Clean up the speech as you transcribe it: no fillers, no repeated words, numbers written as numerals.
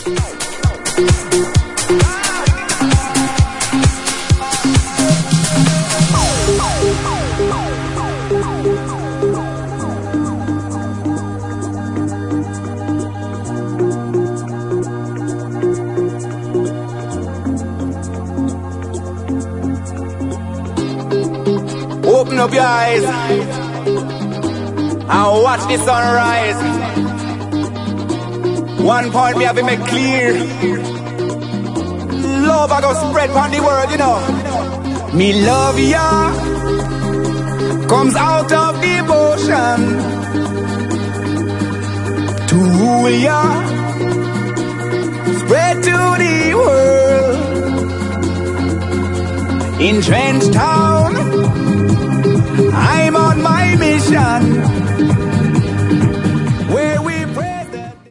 Open up your eyes and watch the sunrise. One point me have to make clear. Love I go spread on the world, you know. Me love ya comes out of devotion to rule ya, spread to the world. In Trench Town, I'm on my mission